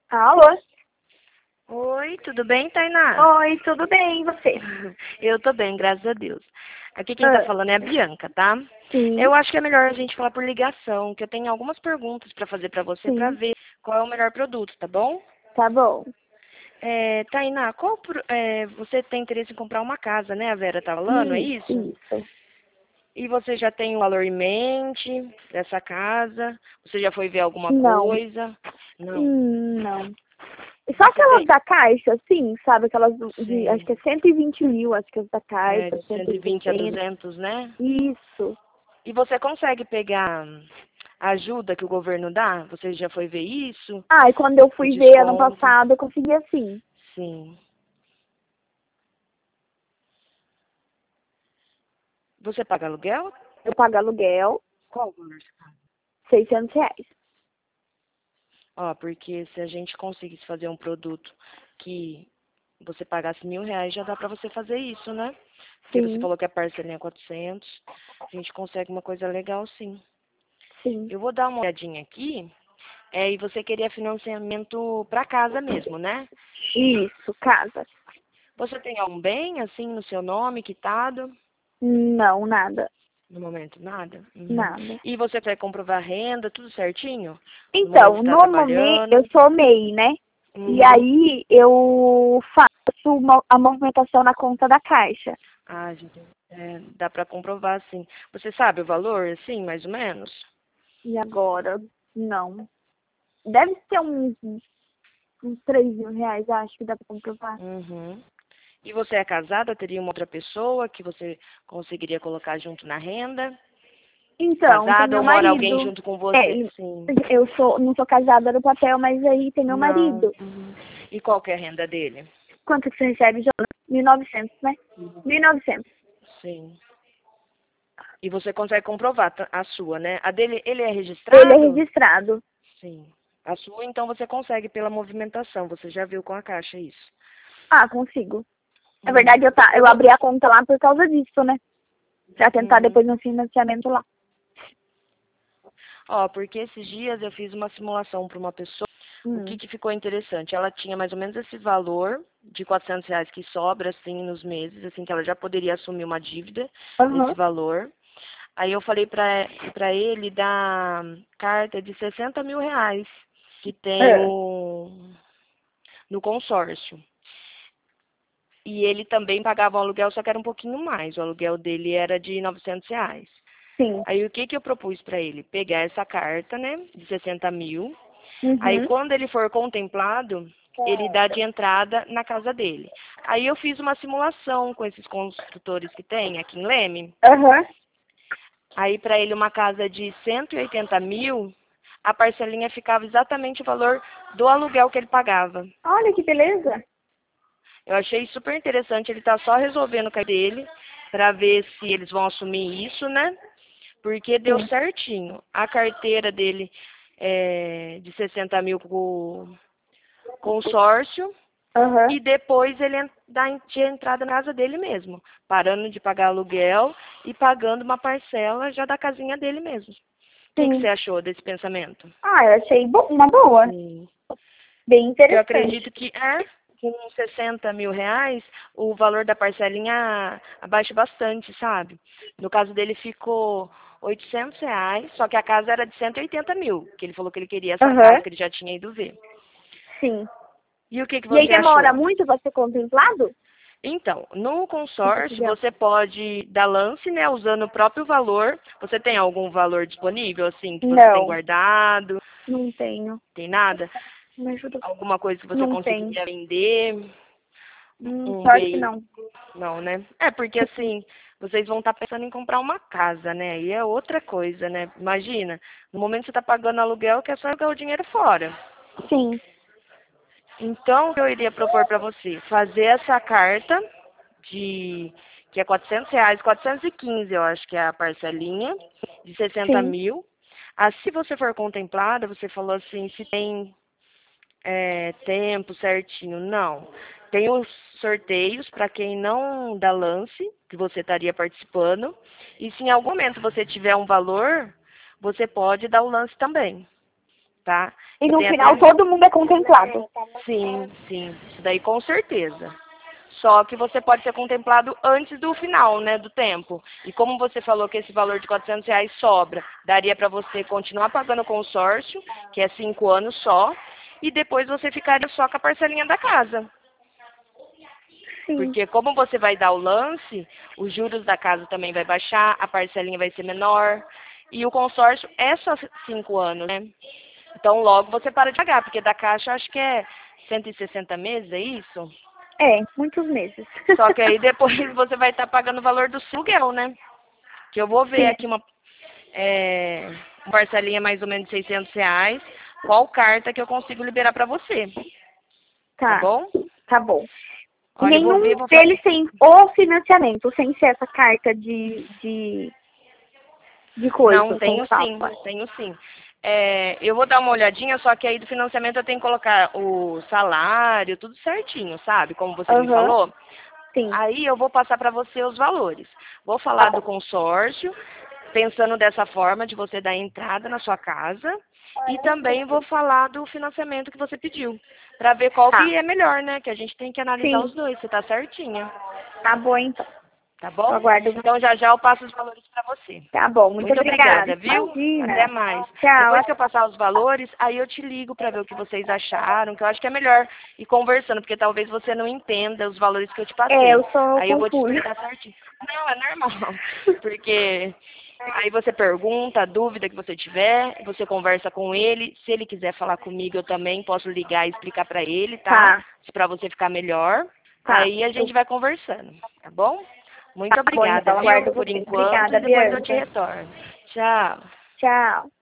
Alô? Oi, tudo bem, Tainá? Oi, tudo bem, e você? Eu tô bem, graças a Deus. Aqui quem tá Ah, falando é a Bianca, tá? sim, Eu acho que é melhor a gente falar por ligação, que eu tenho algumas perguntas pra fazer pra você pra sim, ver qual é o melhor produto, tá bom? tá bom. Tainá, você tem interesse em comprar uma casa, né? A Vera tá falando, é Isso, isso? isso. E você já tem um valor em mente dessa casa? Você já foi ver alguma Não, coisa? Não. não. Só Você aquelas tem? da Caixa, sim, sabe? Aquelas acho Sim. que é 120 mil, acho que as da É, Caixa, de cento e 120 a sessenta. 200, né? Isso. E você consegue pegar a ajuda que o governo dá? Você já foi ver isso? Ah, e quando eu O fui ver ano desconto? passado, eu consegui assim. Sim. Você paga aluguel? Eu pago aluguel, Qual o valor? R$ 600. Ó, porque se a gente conseguisse fazer um produto que você pagasse R$ 1.000, já dá pra você fazer isso, né? Porque você Sim, falou que a parcelinha é 400. A gente consegue uma coisa legal, sim. sim. Eu vou dar uma olhadinha aqui. E você queria financiamento pra casa mesmo, né? Isso, casa. Você tem algum bem, assim, no seu nome, quitado? Não, nada, No momento, nada? Uhum. nada. E você vai comprovar a renda, tudo certinho? No momento que Então, está no momento, eu trabalhando? sou MEI, né? E Uhum. aí eu faço a movimentação na conta da Caixa. Ah, gente, dá para comprovar, sim. Você sabe o valor, assim, mais ou menos? E agora, não. Deve ser uns R$ 3.000, acho que dá pra comprovar. Uhum. E você é casada? Teria uma outra pessoa que você conseguiria colocar junto na renda? Então, tem Casada meu ou mora alguém marido. junto com É, você? Sim. não sou casada no papel, mas aí tem meu Não. marido. Uhum. E qual que é a renda dele? Quanto que você recebe, Jonas? 1.900, né? 1.900. Sim. E você consegue comprovar a sua, né? A dele, ele é Ele é registrado? registrado. Sim. A sua, então, você consegue pela movimentação. Você já viu com a Caixa isso. Ah, consigo. Na Uhum. verdade, Eu eu vou. abri a conta lá por causa disso, né? Pra tentar Uhum. depois no financiamento lá. Ó, porque esses dias eu fiz uma simulação para uma pessoa. O que Hum. que ficou interessante? Ela tinha mais ou menos esse valor de R$ 400 que sobra, assim, nos meses, assim, que ela já poderia assumir uma dívida desse Aham. valor. Aí eu falei para ele da carta de R$ 60.000 que tem É. no consórcio. E ele também pagava um aluguel, só que era um pouquinho mais. O aluguel dele era de R$ 900. Sim. Aí o que que eu propus para ele? Pegar essa carta, né, de 60.000. Aí Uhum. quando ele for contemplado, ele dá de entrada na casa dele. Aí eu fiz uma simulação com esses construtores que tem aqui em Leme. Aham. Aí para ele uma casa de 180.000, a parcelinha ficava exatamente o valor do aluguel que ele pagava. Olha que beleza. Eu achei super interessante, ele tá só resolvendo com a dele para ver se eles vão assumir isso, né? Porque deu Sim. certinho. A carteira dele é de 60.000 com o consórcio Aham. e depois ele tinha entrada na casa dele mesmo, parando de pagar aluguel e pagando uma parcela já da casinha dele mesmo. O que que Sim. você achou desse pensamento? Ah, eu achei uma boa. Sim. Bem Eu interessante. acredito que com R$ 60.000, o valor da parcelinha abaixa bastante, sabe? No caso dele ficou R$ 800, só que a casa era de 180.000, que ele falou que ele queria essa casa, Aham. que ele já tinha ido ver. Sim. E o que que E aí você demora achou? muito para ser contemplado? Então, no Se você consórcio, quiser. você pode dar lance, né, usando o próprio valor. Você tem algum valor disponível, assim, que você tem Não, guardado? não tenho. Tem nada? Me ajuda. Alguma coisa que você Não tenho. conseguiria vender? Um Pior que veículo? não. Não, né? É, porque assim, vocês vão estar pensando em comprar uma casa, né? E é outra coisa, né? Imagina, no momento que você está pagando aluguel, que é só jogar o dinheiro fora. Sim. Então, o que eu iria propor para você? Fazer essa carta de que é R$ 400, 415, eu acho que é a parcelinha, de 60 Sim. mil. Assim, se você for contemplada, você falou assim, se tem tempo certinho. Não. Tem os sorteios para quem não dá lance, que você estaria participando. E se em algum momento você tiver um valor, você pode dar o lance também. tá? E Eu no tenho final até... todo mundo é contemplado. Sim, sim. Isso daí com certeza. Só que você pode ser contemplado antes do final, né, do tempo. E como você falou que esse valor de R$ 400 sobra, daria para você continuar pagando o consórcio, que é 5 anos só, e depois você ficaria só com a parcelinha da casa. Sim. Porque como você vai dar o lance, os juros da casa também vai baixar, a parcelinha vai ser menor, e o consórcio é só 5 anos, né? Então logo você para de pagar, porque da Caixa eu acho que é 160 meses, é isso? É, muitos meses. Só que aí depois você vai estar pagando o valor do seu aluguel, né? Que eu vou ver Sim. aqui uma parcelinha mais ou menos de R$ 600, qual carta que eu consigo liberar para você, tá Tá, bom? tá bom. Olha, eu vou Nenhum ver, vou falar. deles tem o financiamento, sem ser essa carta de Não, coisa, como tenho fala. sim, tenho sim. Eu vou dar uma olhadinha, só que aí do financiamento eu tenho que colocar o salário, tudo certinho, sabe? Como você me Aham, falou. sim. Aí eu vou passar para você os valores. Vou Tá falar do bom. consórcio, pensando dessa forma de você dar entrada na sua casa. E também vou falar do financiamento que você pediu. Para ver qual Tá. que é melhor, né? Que a gente tem que analisar Sim, os dois. Você tá certinha, tá bom então. tá Eu bom? aguardo. Então já já eu passo os valores para você. Tá bom, muito Muito obrigada. obrigada, viu? Até Imagina. mais. Tchau. Depois que eu passar os valores, aí eu te ligo para ver o que vocês acharam, que eu acho que é melhor ir conversando, porque talvez você não entenda os valores que eu te É, eu passei. sou Aí eu vou te confusa. explicar certinho. Não, é normal, porque aí você pergunta a dúvida que você tiver, você conversa com ele. Se ele quiser falar comigo, eu também posso ligar e explicar para ele, tá? Tá, Para você ficar melhor. tá. Aí a gente vai conversando, tá bom? Muito Tá bom, obrigada, então, viu? aguardo Por você. enquanto, Obrigada, e depois eu te Bianca. retorno. Tchau. Tchau.